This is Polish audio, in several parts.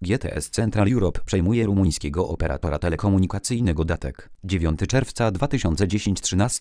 GTS Central Europe przejmuje rumuńskiego operatora telekomunikacyjnego Datek. 9 czerwca 2010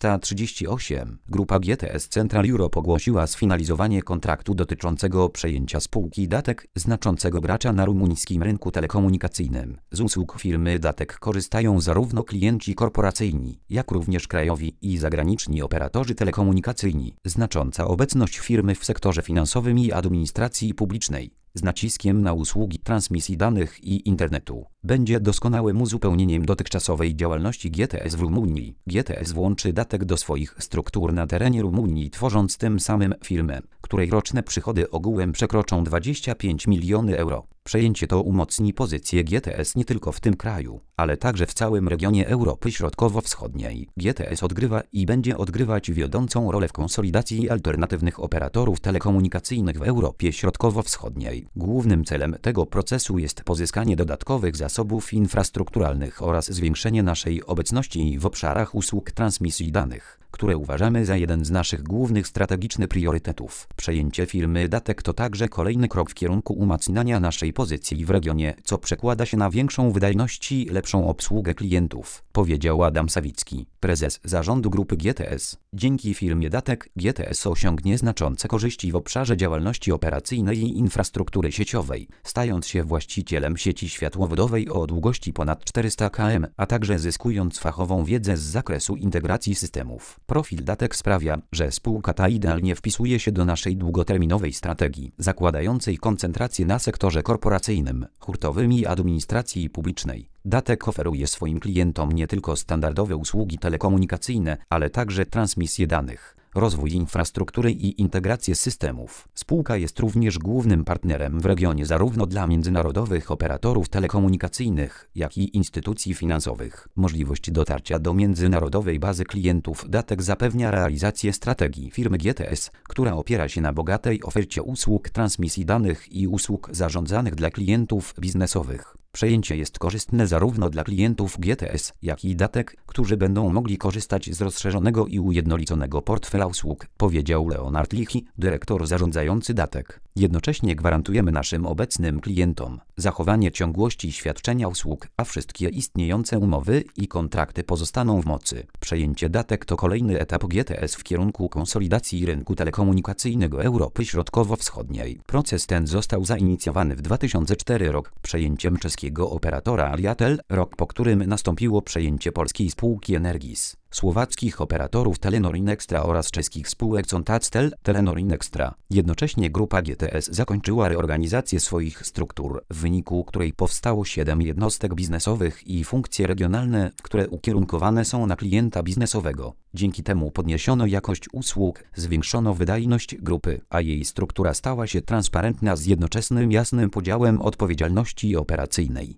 13:38. Grupa GTS Central Europe ogłosiła sfinalizowanie kontraktu dotyczącego przejęcia spółki Datek, znaczącego gracza na rumuńskim rynku telekomunikacyjnym. Z usług firmy Datek korzystają zarówno klienci korporacyjni, jak również krajowi i zagraniczni operatorzy telekomunikacyjni. Znacząca obecność firmy w sektorze finansowym i administracji publicznej, z naciskiem na usługi transmisji danych i internetu, będzie doskonałym uzupełnieniem dotychczasowej działalności GTS w Rumunii. GTS włączy Datek do swoich struktur na terenie Rumunii, tworząc tym samym firmę, której roczne przychody ogółem przekroczą 25 miliony euro. Przejęcie to umocni pozycję GTS nie tylko w tym kraju, ale także w całym regionie Europy Środkowo-Wschodniej. GTS odgrywa i będzie odgrywać wiodącą rolę w konsolidacji alternatywnych operatorów telekomunikacyjnych w Europie Środkowo-Wschodniej. Głównym celem tego procesu jest pozyskanie dodatkowych zasobów infrastrukturalnych oraz zwiększenie naszej obecności w obszarach usług transmisji danych, które uważamy za jeden z naszych głównych strategicznych priorytetów. Przejęcie firmy Datek to także kolejny krok w kierunku umacniania naszej pozycji w regionie, co przekłada się na większą wydajność i lepszą obsługę klientów, powiedział Adam Sawicki, prezes zarządu grupy GTS. Dzięki firmie Datek GTS osiągnie znaczące korzyści w obszarze działalności operacyjnej i infrastruktury sieciowej, stając się właścicielem sieci światłowodowej o długości ponad 400 km, a także zyskując fachową wiedzę z zakresu integracji systemów. Profil Datek sprawia, że spółka ta idealnie wpisuje się do naszej długoterminowej strategii, zakładającej koncentrację na sektorze korporacyjnym, hurtowym i administracji publicznej. Datek oferuje swoim klientom nie tylko standardowe usługi telekomunikacyjne, ale także transmisję danych, rozwój infrastruktury i integrację systemów. Spółka jest również głównym partnerem w regionie zarówno dla międzynarodowych operatorów telekomunikacyjnych, jak i instytucji finansowych. Możliwość dotarcia do międzynarodowej bazy klientów Datek zapewnia realizację strategii firmy GTS, która opiera się na bogatej ofercie usług transmisji danych i usług zarządzanych dla klientów biznesowych. Przejęcie jest korzystne zarówno dla klientów GTS, jak i Datek, którzy będą mogli korzystać z rozszerzonego i ujednoliconego portfela usług, powiedział Leonard Lichy, dyrektor zarządzający Datek. Jednocześnie gwarantujemy naszym obecnym klientom zachowanie ciągłości świadczenia usług, a wszystkie istniejące umowy i kontrakty pozostaną w mocy. Przejęcie Datek to kolejny etap GTS w kierunku konsolidacji rynku telekomunikacyjnego Europy Środkowo-Wschodniej. Proces ten został zainicjowany w 2004 roku przejęciem czeskiego operatora Aliatel, rok po którym nastąpiło przejęcie polskiej spółki Energis, słowackich operatorów Telenor Inextra oraz czeskich spółek Contact Telenor Inextra. Jednocześnie grupa GTS zakończyła reorganizację swoich struktur, w wyniku której powstało 7 jednostek biznesowych i funkcje regionalne, które ukierunkowane są na klienta biznesowego. Dzięki temu podniesiono jakość usług, zwiększono wydajność grupy, a jej struktura stała się transparentna z jednoczesnym jasnym podziałem odpowiedzialności operacyjnej.